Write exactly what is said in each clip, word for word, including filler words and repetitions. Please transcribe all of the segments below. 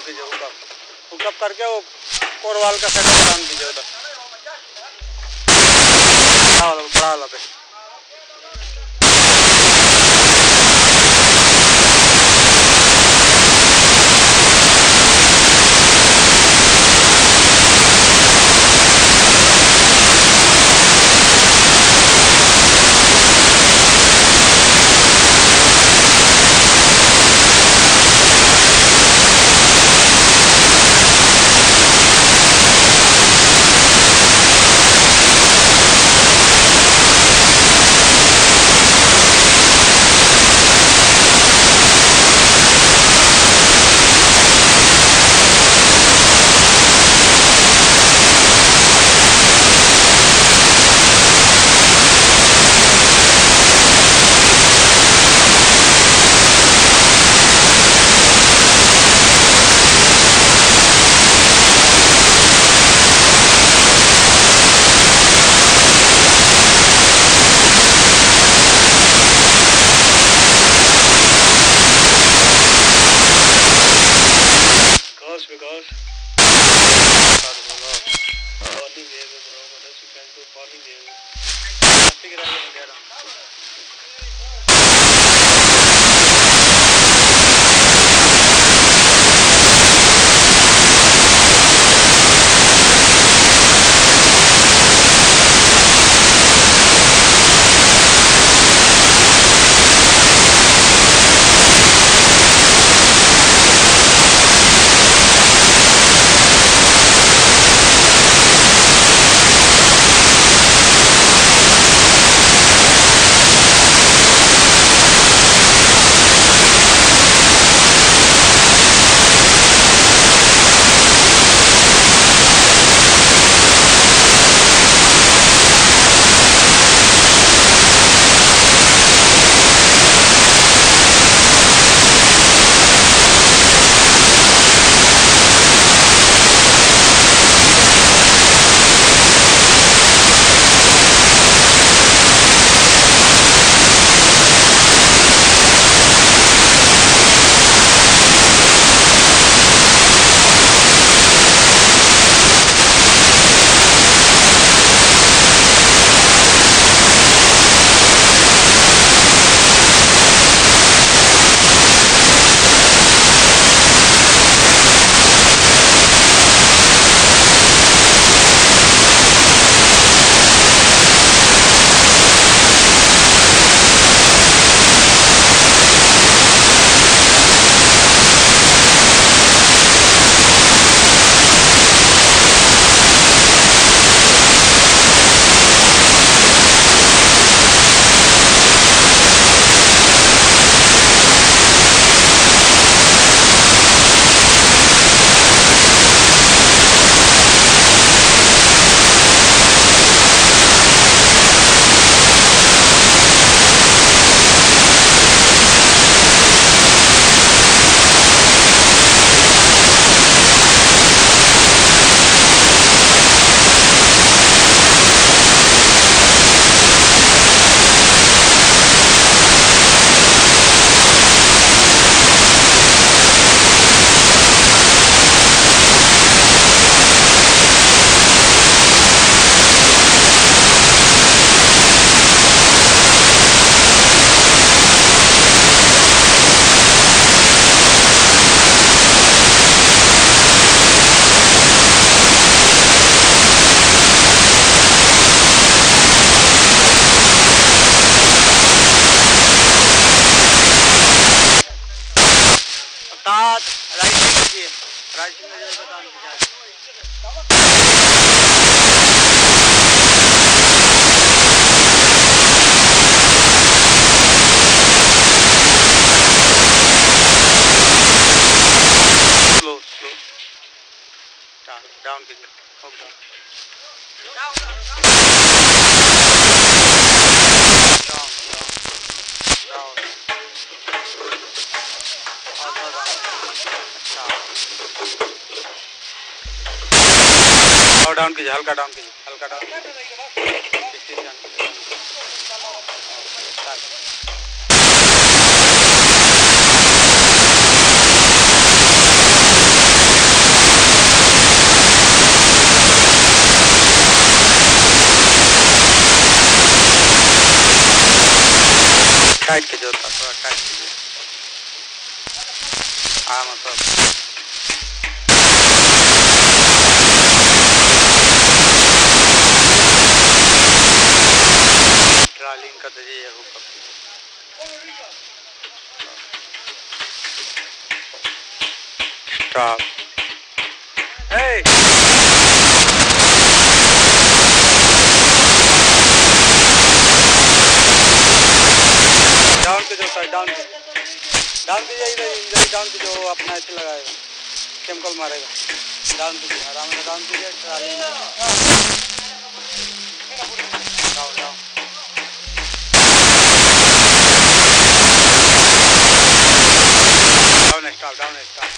कीजिए, hookup hookup करके वो कोरवाल का सेटअप डाउन कीजिए उधर बड़ा वाला बड़ा वाला पे। Because falling wave, bro. What else you can do? Falling wave. Figure out what they're down कीजिए डाउन कीजिए हल्का डाउन कीजिए हल्का डाउन डाउन पे जो साइड डाउन पे डाउन पे जाइए इधर डाउन पे जो अपना ऐसे लगाएगा केमिकल मारेगा डाउन पे आराम से डाउन पे down down down stop down stop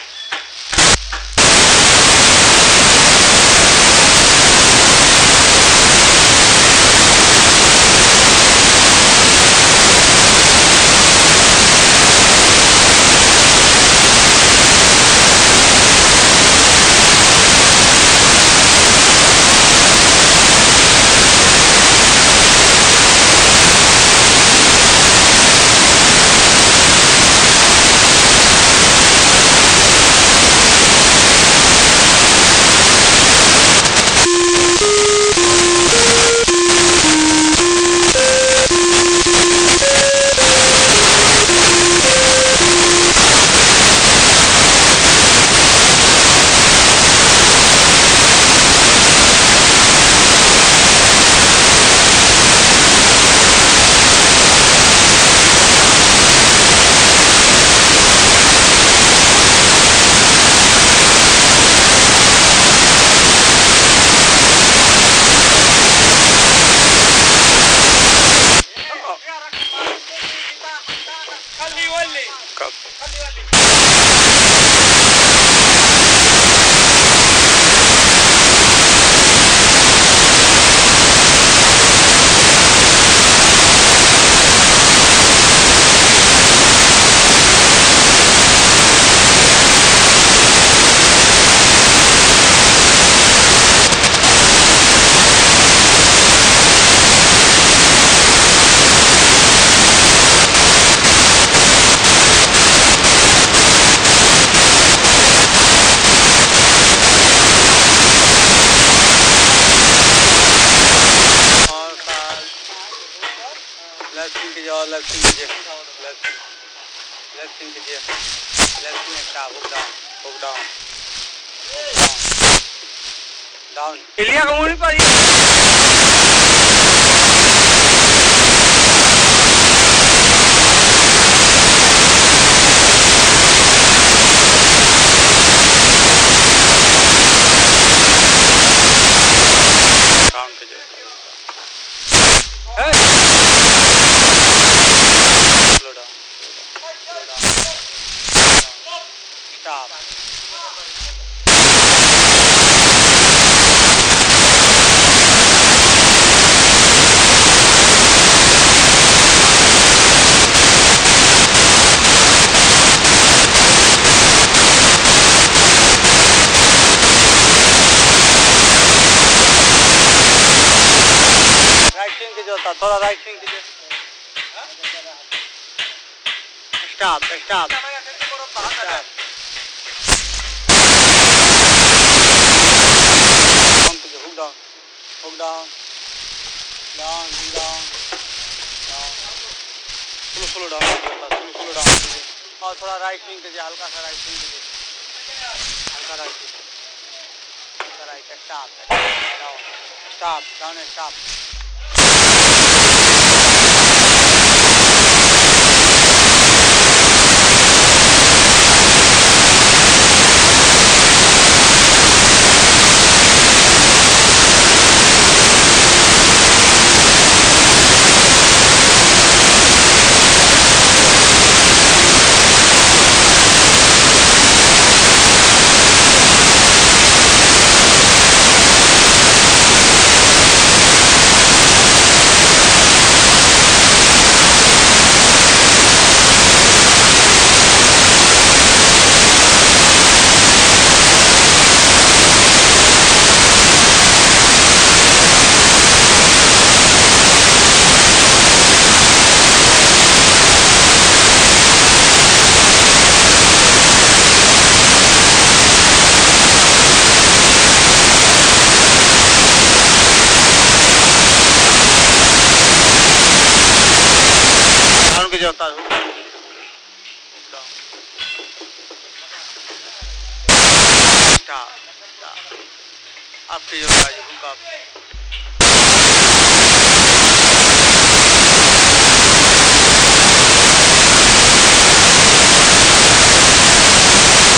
left कीजिए लेफ्ट लेफ्ट कीजिए लेफ्ट में stop hook down hook down down इलिया कमोनी पर stop थोड़ा राइट स्विंग कीजिए stop stop hook down hook down down down down slow slow down slow slow down कीजिए और थोड़ा राइट स्विंग कीजिए हल्का सा राइट स्विंग कीजिए हल्का राइट हल्का right stop down stop down stop जाता है स्टॉप स्टॉप आपकी जो राज हुक आप